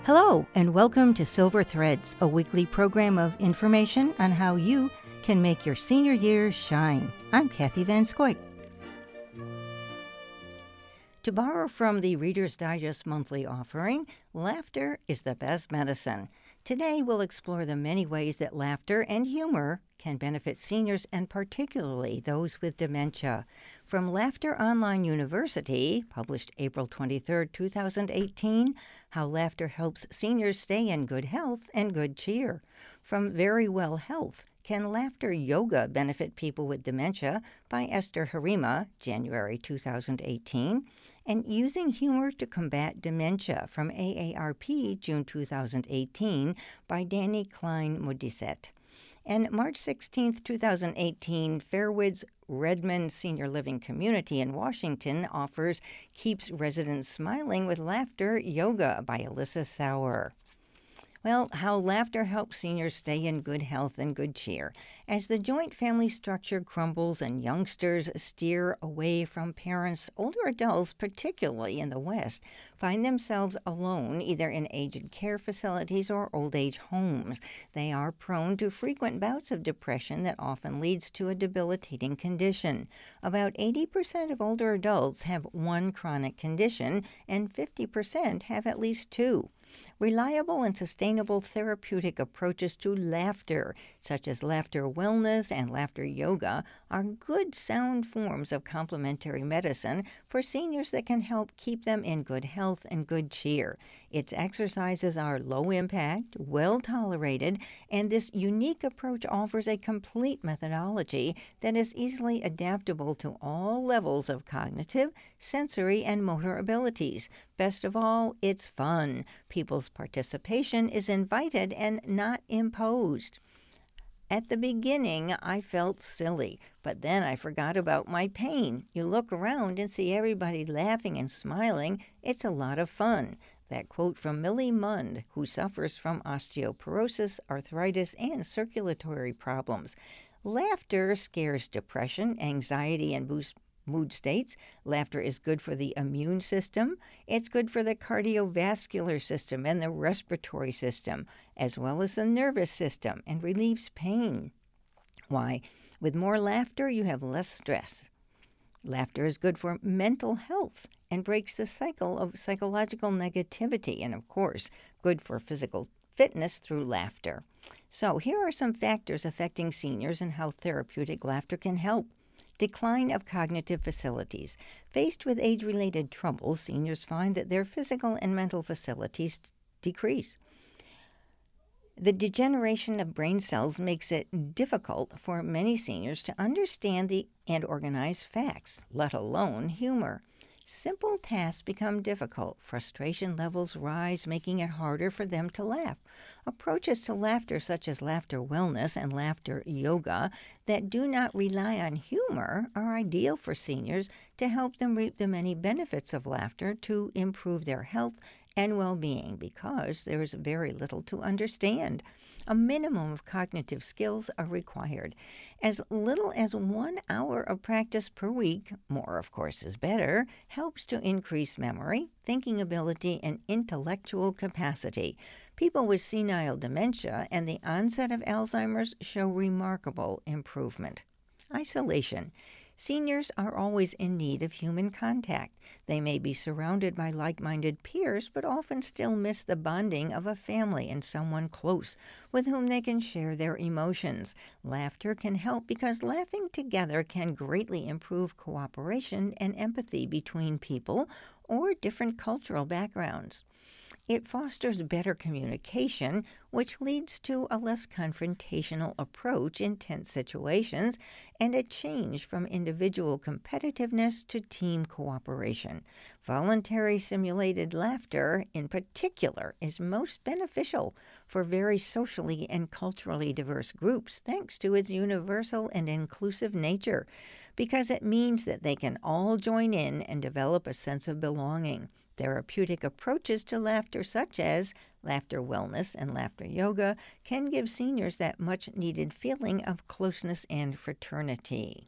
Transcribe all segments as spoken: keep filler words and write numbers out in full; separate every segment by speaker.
Speaker 1: Hello, and welcome to Silver Threads, a weekly program of information on how you can make your senior years shine. I'm Kathy Van Scoik. To borrow from the Reader's Digest monthly offering, laughter is the best medicine. Today, we'll explore the many ways that laughter and humor can benefit seniors and particularly those with dementia. From Laughter Online University, published April twenty-third, two thousand eighteen, How Laughter Helps Seniors Stay in Good Health and Good Cheer. From Very Well Health, Can Laughter Yoga Benefit People with Dementia? By Esther Harima, January two thousand eighteen. And Using Humor to Combat Dementia from A A R P, June two thousand eighteen, by Danny Klein-Modisette. And March sixteenth, two thousand eighteen, Fairwood's Redmond Senior Living Community in Washington offers Keeps Residents Smiling with Laughter Yoga by Alyssa Sauer. Well, how laughter helps seniors stay in good health and good cheer. As the joint family structure crumbles and youngsters steer away from parents, older adults, particularly in the West, find themselves alone either in aged care facilities or old age homes. They are prone to frequent bouts of depression that often leads to a debilitating condition. About eighty percent of older adults have one chronic condition, and fifty percent have at least two. Reliable and sustainable therapeutic approaches to laughter, such as laughter wellness and laughter yoga, are good, sound forms of complementary medicine for seniors that can help keep them in good health and good cheer. Its exercises are low impact, well tolerated, and this unique approach offers a complete methodology that is easily adaptable to all levels of cognitive, sensory, and motor abilities. Best of all, it's fun. People's participation is invited and not imposed. At the beginning, I felt silly, but then I forgot about my pain. You look around and see everybody laughing and smiling. It's a lot of fun. That quote from Millie Mund, who suffers from osteoporosis, arthritis, and circulatory problems. Laughter scares depression, anxiety, and boosts mood states. Laughter is good for the immune system. It's good for the cardiovascular system and the respiratory system, as well as the nervous system, and relieves pain. Why? With more laughter, you have less stress. Laughter is good for mental health and breaks the cycle of psychological negativity, and of course, good for physical fitness through laughter. So here are some factors affecting seniors and how therapeutic laughter can help. Decline of cognitive facilities. Faced with age-related troubles, seniors find that their physical and mental facilities decrease. The degeneration of brain cells makes it difficult for many seniors to understand the and organize facts, let alone humor. Simple tasks become difficult. Frustration levels rise, making it harder for them to laugh. Approaches to laughter, such as laughter wellness and laughter yoga, that do not rely on humor are ideal for seniors to help them reap the many benefits of laughter to improve their health and well-being, because there is very little to understand. A minimum of cognitive skills are required. As little as one hour of practice per week, more of course is better, helps to increase memory, thinking ability, and intellectual capacity. People with senile dementia and the onset of Alzheimer's show remarkable improvement. Isolation. Seniors are always in need of human contact. They may be surrounded by like-minded peers, but often still miss the bonding of a family and someone close with whom they can share their emotions. Laughter can help because laughing together can greatly improve cooperation and empathy between people or different cultural backgrounds. It fosters better communication, which leads to a less confrontational approach in tense situations and a change from individual competitiveness to team cooperation. Voluntary simulated laughter, in particular, is most beneficial for very socially and culturally diverse groups thanks to its universal and inclusive nature, because it means that they can all join in and develop a sense of belonging. Therapeutic approaches to laughter, such as laughter wellness and laughter yoga, can give seniors that much-needed feeling of closeness and fraternity.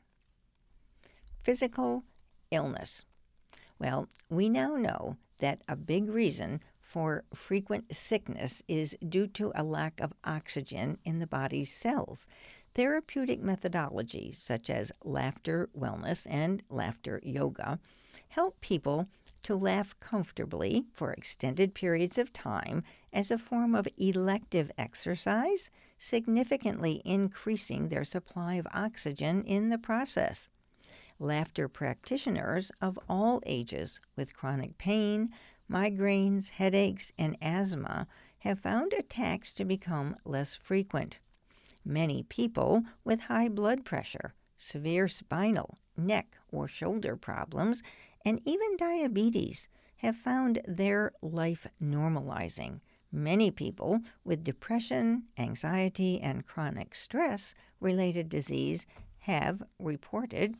Speaker 1: Physical illness. Well, we now know that a big reason for frequent sickness is due to a lack of oxygen in the body's cells. Therapeutic methodologies such as laughter wellness and laughter yoga help people to laugh comfortably for extended periods of time as a form of elective exercise, significantly increasing their supply of oxygen in the process. Laughter practitioners of all ages with chronic pain, migraines, headaches, and asthma have found attacks to become less frequent. Many people with high blood pressure, severe spinal, neck, or shoulder problems, and even diabetes have found their life normalizing. Many people with depression, anxiety, and chronic stress-related disease have reported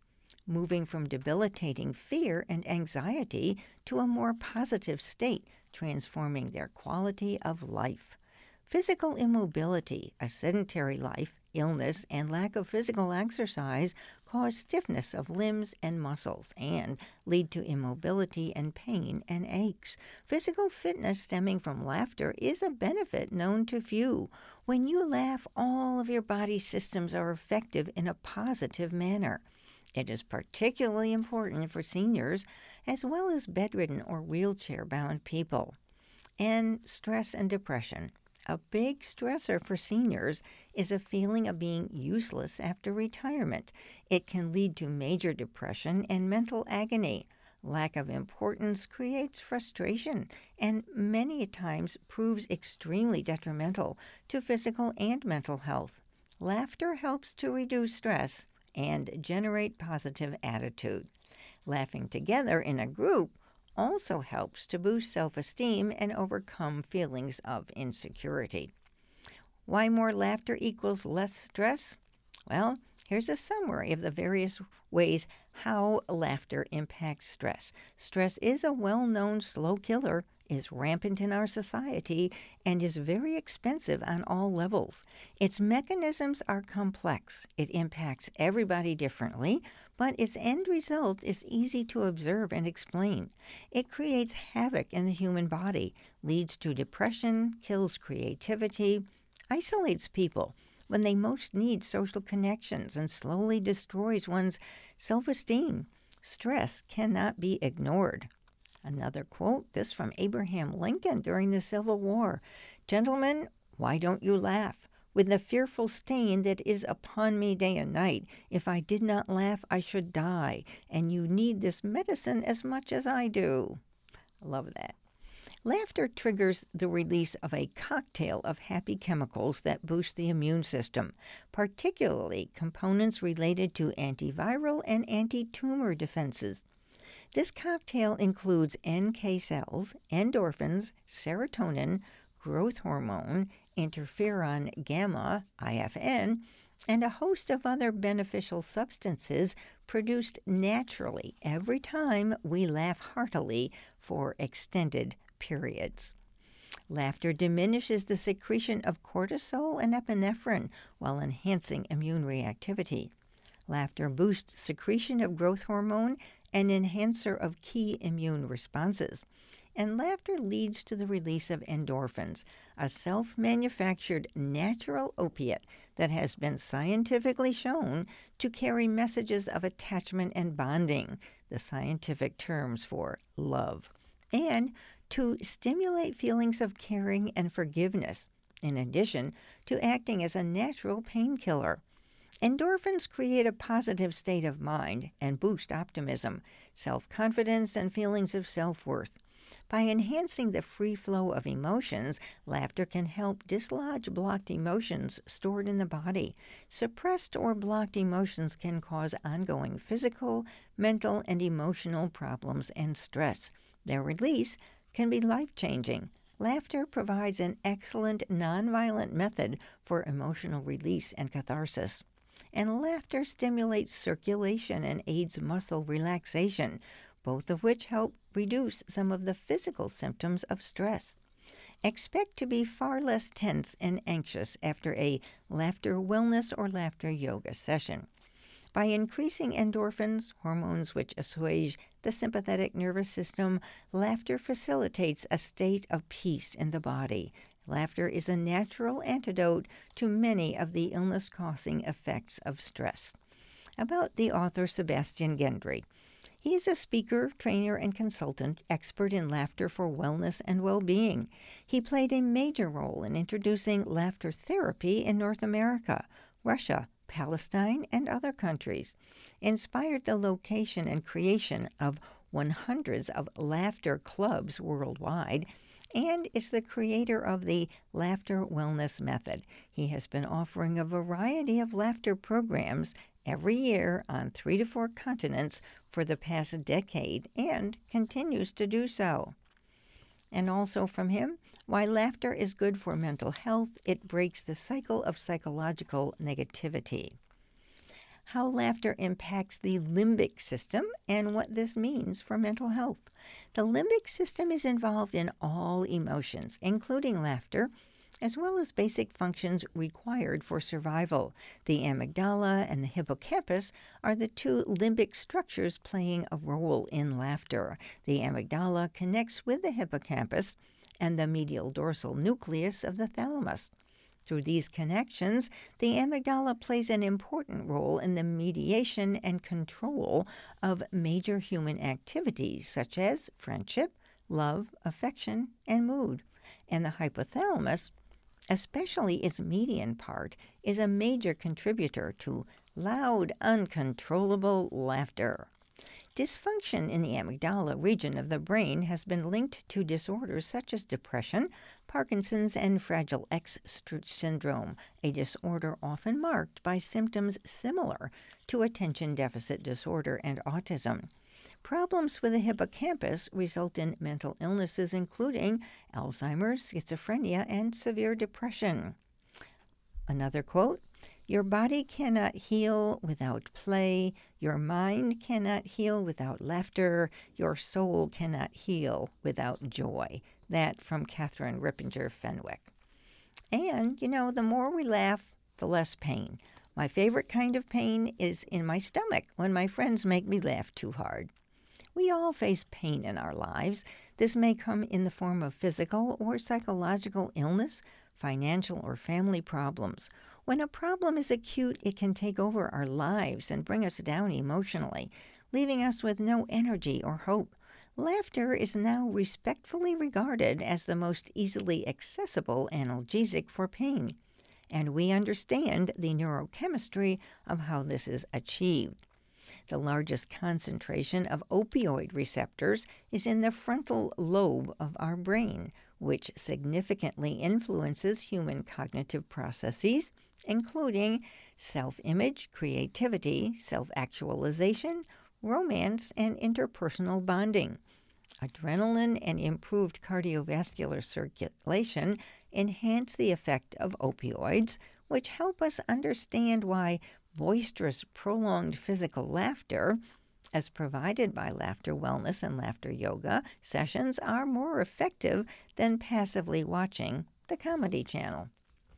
Speaker 1: moving from debilitating fear and anxiety to a more positive state, transforming their quality of life. Physical immobility, a sedentary life, illness, and lack of physical exercise cause stiffness of limbs and muscles and lead to immobility and pain and aches. Physical fitness stemming from laughter is a benefit known to few. When you laugh, all of your body systems are effective in a positive manner. It is particularly important for seniors as well as bedridden or wheelchair-bound people. And stress and depression. A big stressor for seniors is a feeling of being useless after retirement. It can lead to major depression and mental agony. Lack of importance creates frustration and many times proves extremely detrimental to physical and mental health. Laughter helps to reduce stress and generate positive attitude. Laughing together in a group also helps to boost self-esteem and overcome feelings of insecurity. Why more laughter equals less stress? Well, here's a summary of the various ways how laughter impacts stress. Stress is a well-known slow killer, is rampant in our society, and is very expensive on all levels. Its mechanisms are complex. It impacts everybody differently, but its end result is easy to observe and explain. It creates havoc in the human body, leads to depression, kills creativity, isolates people when they most need social connections, and slowly destroys one's self-esteem. Stress cannot be ignored. Another quote, this from Abraham Lincoln during the Civil War. "Gentlemen, why don't you laugh? With the fearful stain that is upon me day and night, if I did not laugh, I should die, and you need this medicine as much as I do." I love that. Laughter triggers the release of a cocktail of happy chemicals that boost the immune system, particularly components related to antiviral and anti-tumor defenses. This cocktail includes N K cells, endorphins, serotonin, growth hormone, interferon gamma, I F N, and a host of other beneficial substances produced naturally every time we laugh heartily for extended periods. Laughter diminishes the secretion of cortisol and epinephrine while enhancing immune reactivity. Laughter boosts secretion of growth hormone, an enhancer of key immune responses. And laughter leads to the release of endorphins, a self-manufactured natural opiate that has been scientifically shown to carry messages of attachment and bonding, the scientific terms for love, and to stimulate feelings of caring and forgiveness, in addition to acting as a natural painkiller. Endorphins create a positive state of mind and boost optimism, self-confidence, and feelings of self-worth. By enhancing the free flow of emotions, laughter can help dislodge blocked emotions stored in the body. Suppressed or blocked emotions can cause ongoing physical, mental, and emotional problems and stress. Their release can be life-changing. Laughter provides an excellent nonviolent method for emotional release and catharsis. And laughter stimulates circulation and aids muscle relaxation, both of which help reduce some of the physical symptoms of stress. Expect to be far less tense and anxious after a laughter wellness or laughter yoga session. By increasing endorphins, hormones which assuage the sympathetic nervous system, laughter facilitates a state of peace in the body. Laughter is a natural antidote to many of the illness-causing effects of stress. About the author Sebastian Gendry. He is a speaker, trainer, and consultant, expert in laughter for wellness and well-being. He played a major role in introducing laughter therapy in North America, Russia, Palestine, and other countries, inspired the location and creation of hundreds of laughter clubs worldwide, and is the creator of the Laughter Wellness Method. He has been offering a variety of laughter programs every year on three to four continents for the past decade and continues to do so. And also from him, why laughter is good for mental health. It breaks the cycle of psychological negativity. How laughter impacts the limbic system and what this means for mental health. The limbic system is involved in all emotions, including laughter, as well as basic functions required for survival. The amygdala and the hippocampus are the two limbic structures playing a role in laughter. The amygdala connects with the hippocampus and the medial dorsal nucleus of the thalamus. Through these connections, the amygdala plays an important role in the mediation and control of major human activities such as friendship, love, affection, and mood. And the hypothalamus, especially its median part, is a major contributor to loud, uncontrollable laughter. Dysfunction in the amygdala region of the brain has been linked to disorders such as depression, Parkinson's, and Fragile X syndrome, a disorder often marked by symptoms similar to attention deficit disorder and autism. Problems with the hippocampus result in mental illnesses including Alzheimer's, schizophrenia, and severe depression. Another quote, "Your body cannot heal without play. Your mind cannot heal without laughter. Your soul cannot heal without joy." That from Catherine Rippinger Fenwick. And, you know, the more we laugh, the less pain. My favorite kind of pain is in my stomach when my friends make me laugh too hard. We all face pain in our lives. This may come in the form of physical or psychological illness, financial or family problems. When a problem is acute, it can take over our lives and bring us down emotionally, leaving us with no energy or hope. Laughter is now respectfully regarded as the most easily accessible analgesic for pain, and we understand the neurochemistry of how this is achieved. The largest concentration of opioid receptors is in the frontal lobe of our brain, which significantly influences human cognitive processes, including self-image, creativity, self-actualization, romance, and interpersonal bonding. Adrenaline and improved cardiovascular circulation enhance the effect of opioids, which help us understand why boisterous, prolonged physical laughter, as provided by Laughter Wellness and Laughter Yoga sessions, are more effective than passively watching the Comedy Channel.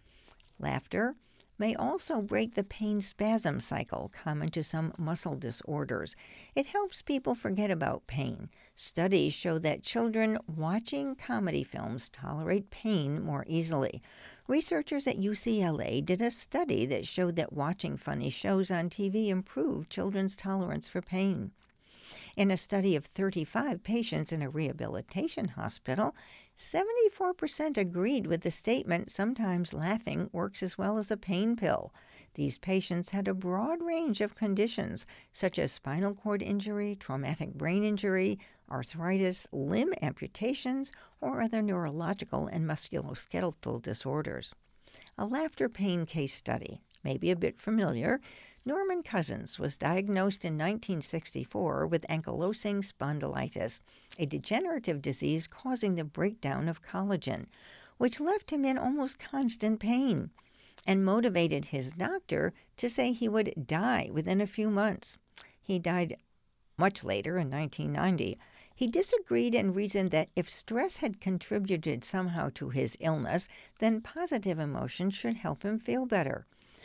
Speaker 1: Laughter may also break the pain spasm cycle common to some muscle disorders. It helps people forget about pain. Studies show that children watching comedy films tolerate pain more easily. Researchers at U C L A did a study that showed that watching funny shows on T V improved children's tolerance for pain. In a study of thirty-five patients in a rehabilitation hospital, seventy-four percent agreed with the statement, "Sometimes laughing works as well as a pain pill." These patients had a broad range of conditions, such as spinal cord injury, traumatic brain injury, arthritis, limb amputations, or other neurological and musculoskeletal disorders. A laughter pain case study may be a bit familiar. Norman Cousins was diagnosed in nineteen sixty-four with ankylosing spondylitis, a degenerative disease causing the breakdown of collagen, which left him in almost constant pain and motivated his doctor to say he would die within a few months. He died much later in nineteen ninety. He disagreed and reasoned that if stress had contributed somehow to his illness, then positive emotion should help him feel better.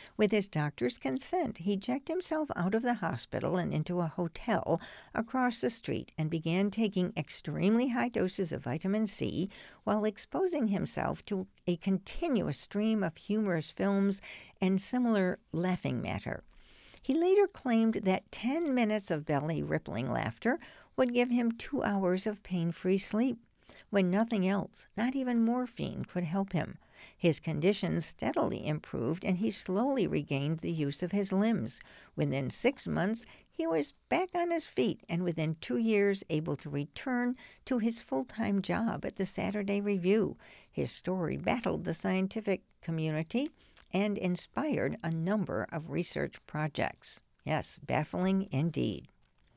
Speaker 1: With his doctor's consent, he checked himself out of the hospital and into a hotel across the street and began taking extremely high doses of vitamin C while exposing himself to a continuous stream of humorous films and similar laughing matter. He later claimed that ten minutes of belly-rippling laughter would give him two hours of pain-free sleep, when nothing else, not even morphine, could help him. His condition steadily improved, and he slowly regained the use of his limbs. Within six months, he was back on his feet, and within two years able to return to his full-time job at the Saturday Review. His story battled the scientific community and inspired a number of research projects. Yes, baffling indeed.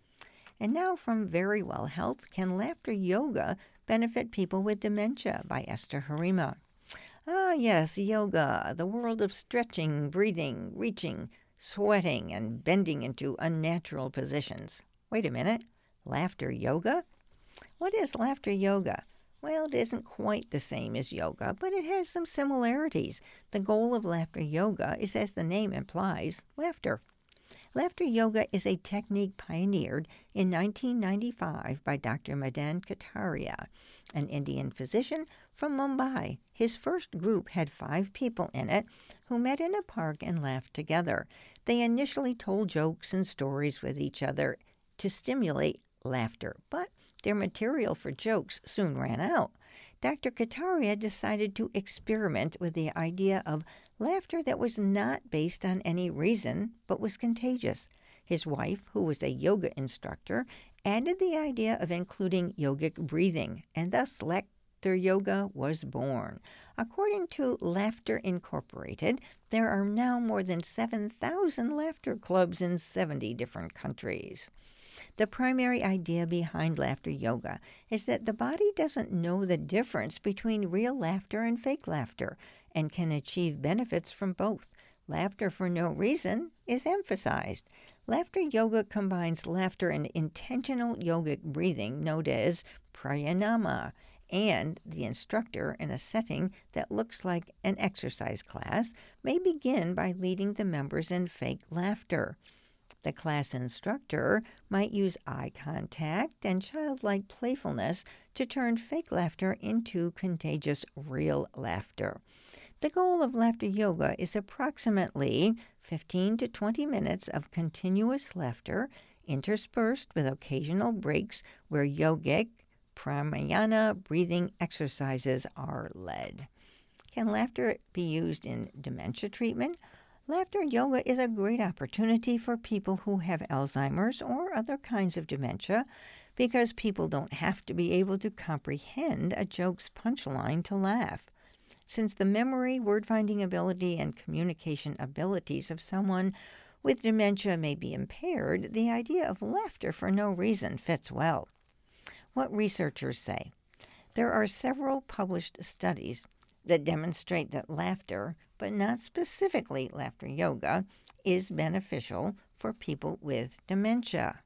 Speaker 1: And now from Verywell Health, Can Laughter Yoga Benefit People with Dementia? By Esther Harima. Ah, yes, yoga, the world of stretching, breathing, reaching, sweating, and bending into unnatural positions. Wait a minute, laughter yoga? What is laughter yoga? Well, it isn't quite the same as yoga, but it has some similarities. The goal of laughter yoga is, as the name implies, laughter. Laughter yoga is a technique pioneered in nineteen ninety-five by Doctor Madan Kataria, an Indian physician from Mumbai. His first group had five people in it who met in a park and laughed together. They initially told jokes and stories with each other to stimulate laughter, but their material for jokes soon ran out. Doctor Kataria decided to experiment with the idea of laughter that was not based on any reason, but was contagious. His wife, who was a yoga instructor, added the idea of including yogic breathing, and thus laughter yoga was born. According to Laughter Incorporated, there are now more than seven thousand laughter clubs in seventy different countries. The primary idea behind laughter yoga is that the body doesn't know the difference between real laughter and fake laughter and can achieve benefits from both. Laughter for no reason is emphasized. Laughter yoga combines laughter and intentional yogic breathing known as pranayama, and the instructor, in a setting that looks like an exercise class, may begin by leading the members in fake laughter. The class instructor might use eye contact and childlike playfulness to turn fake laughter into contagious real laughter. The goal of laughter yoga is approximately fifteen to twenty minutes of continuous laughter, interspersed with occasional breaks where yogic pranayama breathing exercises are led. Can laughter be used in dementia treatment? Laughter yoga is a great opportunity for people who have Alzheimer's or other kinds of dementia because people don't have to be able to comprehend a joke's punchline to laugh. Since the memory, word-finding ability, and communication abilities of someone with dementia may be impaired, the idea of laughter for no reason fits well. What researchers say. There are several published studies that demonstrate that laughter, but not specifically laughter yoga, is beneficial for people with dementia.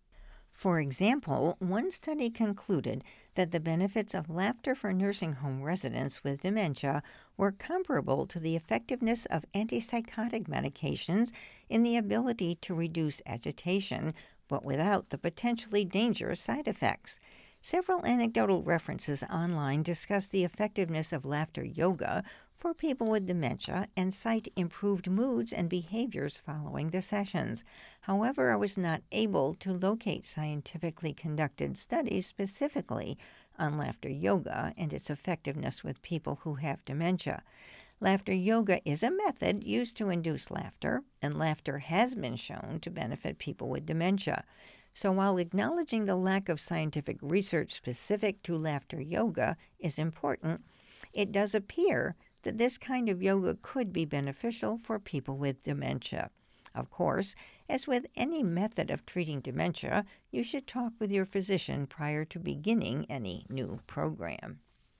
Speaker 1: For example, one study concluded that the benefits of laughter for nursing home residents with dementia were comparable to the effectiveness of antipsychotic medications in the ability to reduce agitation, but without the potentially dangerous side effects. Several anecdotal references online discuss the effectiveness of laughter yoga for people with dementia and cite improved moods and behaviors following the sessions. However, I was not able to locate scientifically conducted studies specifically on laughter yoga and its effectiveness with people who have dementia. Laughter yoga is a method used to induce laughter, and laughter has been shown to benefit people with dementia. So while acknowledging the lack of scientific research specific to laughter yoga is important, it does appear that this kind of yoga could be beneficial for people with dementia. Of course, as with any method of treating dementia, you should talk with your physician prior to beginning any new program.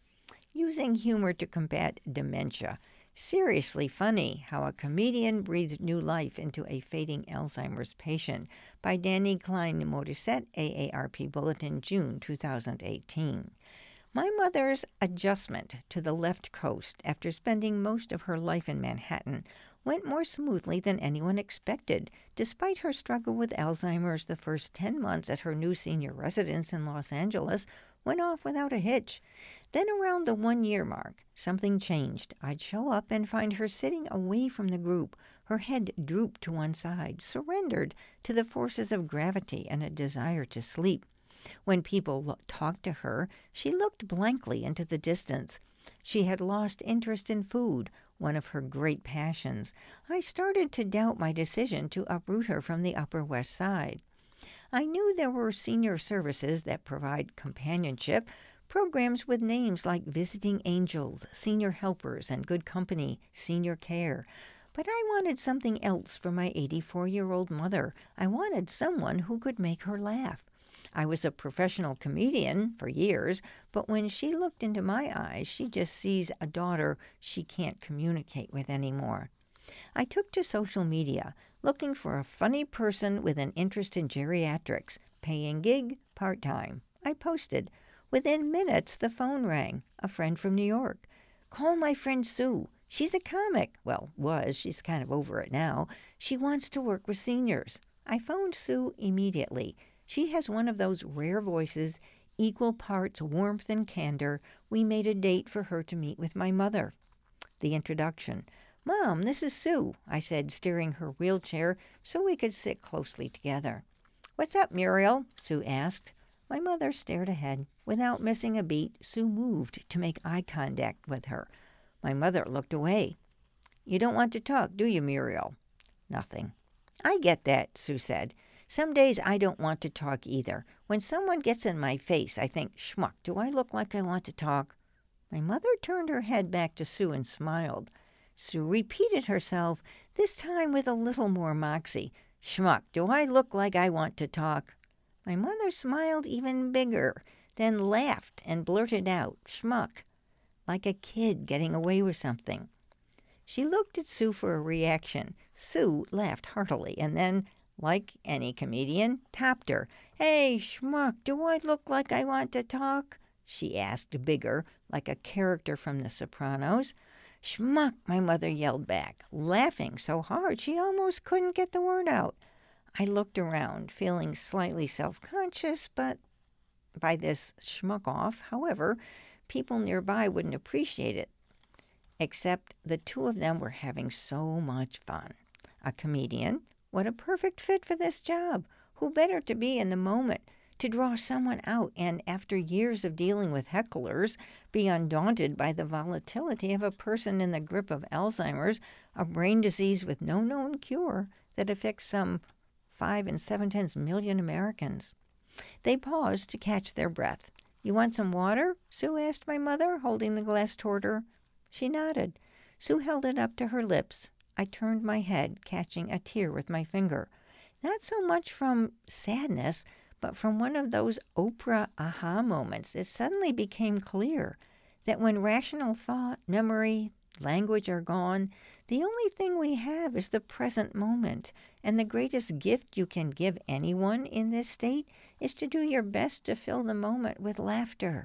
Speaker 1: Using humor to combat dementia. Seriously funny how a comedian breathed new life into a fading Alzheimer's patient, by Danny Klein Morissette, A A R P Bulletin, June two thousand eighteen. My mother's adjustment to the left coast after spending most of her life in Manhattan went more smoothly than anyone expected. Despite her struggle with Alzheimer's, the first ten months at her new senior residence in Los Angeles went off without a hitch. Then around the one-year mark, something changed. I'd show up and find her sitting away from the group, her head drooped to one side, surrendered to the forces of gravity and a desire to sleep. When people lo- talked to her, she looked blankly into the distance. She had lost interest in food, one of her great passions. I started to doubt my decision to uproot her from the Upper West Side. I knew there were senior services that provide companionship, programs with names like Visiting Angels, Senior Helpers, and Good Company, Senior Care. But I wanted something else for my eighty-four-year-old mother. I wanted someone who could make her laugh. I was a professional comedian for years, but when she looked into my eyes, she just sees a daughter she can't communicate with anymore. I took to social media, looking for a funny person with an interest in geriatrics, paying gig, part-time. I posted. Within minutes, the phone rang. A friend from New York. "Call my friend Sue. She's a comic." Well, was. She's kind of over it now. "She wants to work with seniors." I phoned Sue immediately. She has one of those rare voices, equal parts warmth and candor. We made a date for her to meet with my mother. The introduction. "Mom, this is Sue," I said, steering her wheelchair so we could sit closely together. "What's up, Muriel?" Sue asked. My mother stared ahead. Without missing a beat, Sue moved to make eye contact with her. My mother looked away. "You don't want to talk, do you, Muriel?" "Nothing." "I get that," Sue said. "Some days I don't want to talk either. When someone gets in my face, I think, schmuck, do I look like I want to talk?" My mother turned her head back to Sue and smiled. Sue repeated herself, this time with a little more moxie. "Schmuck, do I look like I want to talk?" My mother smiled even bigger, then laughed and blurted out, "Schmuck," like a kid getting away with something. She looked at Sue for a reaction. Sue laughed heartily and then, like any comedian, topped her. "Hey, schmuck, do I look like I want to talk?" she asked, bigger, like a character from The Sopranos. "Schmuck," my mother yelled back, laughing so hard she almost couldn't get the word out. I looked around, feeling slightly self-conscious, but by this schmuck-off. However, people nearby wouldn't appreciate it, except the two of them were having so much fun. A comedian? What a perfect fit for this job. Who better to be in the moment, to draw someone out and, after years of dealing with hecklers, be undaunted by the volatility of a person in the grip of Alzheimer's, a brain disease with no known cure that affects some five and seven-tenths million Americans. They paused to catch their breath. "You want some water?" Sue asked my mother, holding the glass toward her. She nodded. Sue held it up to her lips. I turned my head, catching a tear with my finger. Not so much from sadness, but from one of those Oprah aha moments. It suddenly became clear that when rational thought, memory, language are gone, the only thing we have is the present moment. And the greatest gift you can give anyone in this state is to do your best to fill the moment with laughter.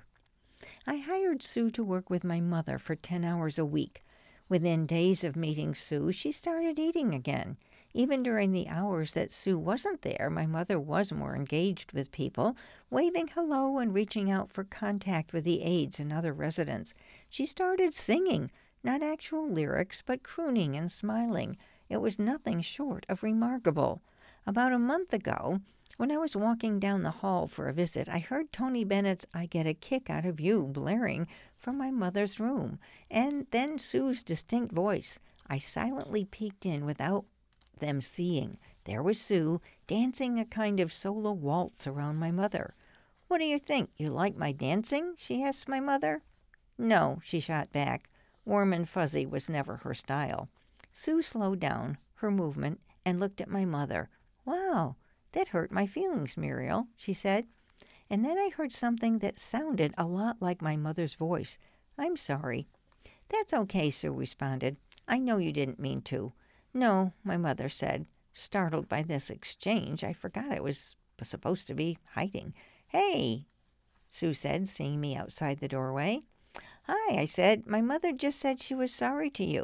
Speaker 1: I hired Sue to work with my mother for ten hours a week. Within days of meeting Sue, she started eating again. Even during the hours that Sue wasn't there, my mother was more engaged with people, waving hello and reaching out for contact with the aides and other residents. She started singing, not actual lyrics, but crooning and smiling. It was nothing short of remarkable. About a month ago, when I was walking down the hall for a visit, I heard Tony Bennett's "I Get a Kick Out of You" blaring from my mother's room, and then Sue's distinct voice. I silently peeked in without them seeing. There was Sue, dancing a kind of solo waltz around my mother. "What do you think? You like my dancing?" she asked my mother. "No," she shot back. Warm and fuzzy was never her style. Sue slowed down her movement and looked at my mother. "Wow, that hurt my feelings, Muriel," she said. And then I heard something that sounded a lot like my mother's voice. "I'm sorry." "That's okay," Sue responded. "I know you didn't mean to." "No," my mother said. Startled by this exchange, I forgot I was supposed to be hiding. "Hey," Sue said, seeing me outside the doorway. "Hi," I said. "My mother just said she was sorry to you."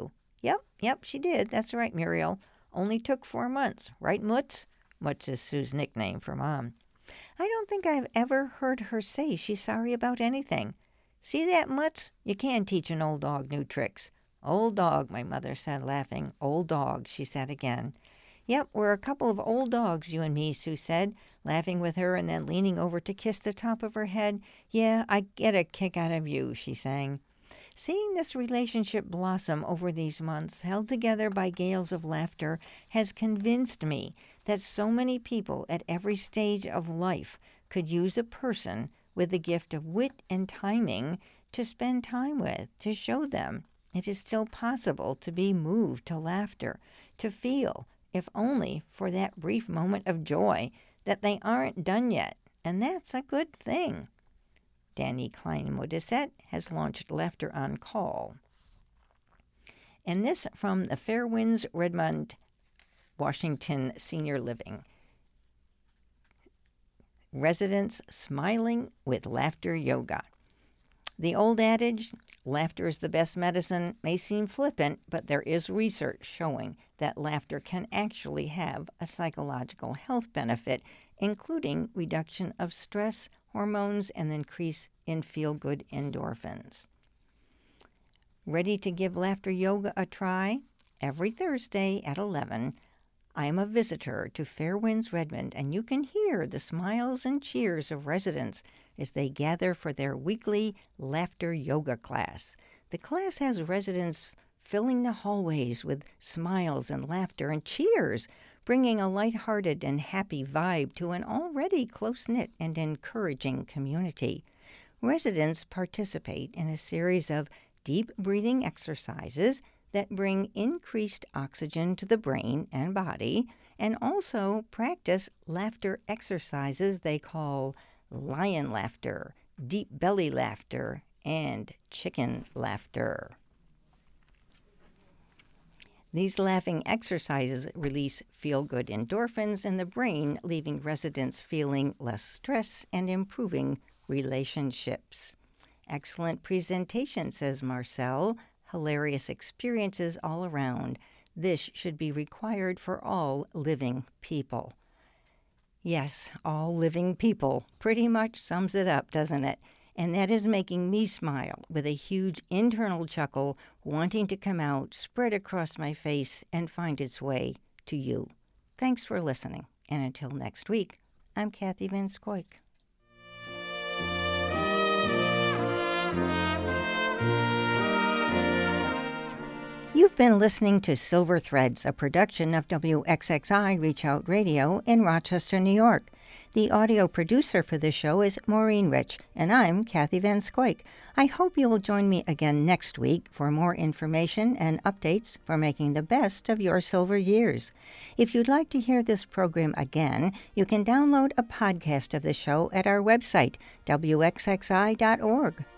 Speaker 1: Yep, yep, she did. That's right, Muriel. Only took four months. Right, Mutz? Mutz is Sue's nickname for Mom. I don't think I've ever heard her say she's sorry about anything. See that, Mutz? You can teach an old dog new tricks. Old dog, my mother said, laughing. Old dog, she said again. Yep, we're a couple of old dogs, you and me, Sue said, laughing with her and then leaning over to kiss the top of her head. Yeah, I get a kick out of you, she sang. Seeing this relationship blossom over these months, held together by gales of laughter, has convinced me that so many people at every stage of life could use a person with the gift of wit and timing to spend time with, to show them it is still possible to be moved to laughter, to feel, if only for that brief moment of joy, that they aren't done yet, and that's a good thing. Danny Klein-Modisette has launched Laughter on Call. And this from the Fairwinds Redmond, Washington Senior Living. Residents smiling with laughter yoga. The old adage, laughter is the best medicine, may seem flippant, but there is research showing that laughter can actually have a psychological health benefit, including reduction of stress hormones and increase in feel-good endorphins. Ready to give laughter yoga a try? Every Thursday at eleven, I am a visitor to Fairwinds Redmond, and you can hear the smiles and cheers of residents as they gather for their weekly laughter yoga class. The class has residents filling the hallways with smiles and laughter and cheers, bringing a lighthearted and happy vibe to an already close-knit and encouraging community. Residents participate in a series of deep breathing exercises that bring increased oxygen to the brain and body, and also practice laughter exercises they call lion laughter, deep belly laughter, and chicken laughter. These laughing exercises release feel-good endorphins in the brain, leaving residents feeling less stress and improving relationships. Excellent presentation, says Marcel. Hilarious experiences all around. This should be required for all living people. Yes, all living people. Pretty much sums it up, doesn't it? And that is making me smile with a huge internal chuckle wanting to come out, spread across my face, and find its way to you. Thanks for listening. And until next week, I'm Kathy Van Scoik. You've been listening to Silver Threads, a production of W X X I Reach Out Radio in Rochester, New York. The audio producer for this show is Maureen Rich, and I'm Kathy Van Scoik. I hope you will join me again next week for more information and updates for making the best of your silver years. If you'd like to hear this program again, you can download a podcast of the show at our website, W X X I dot org.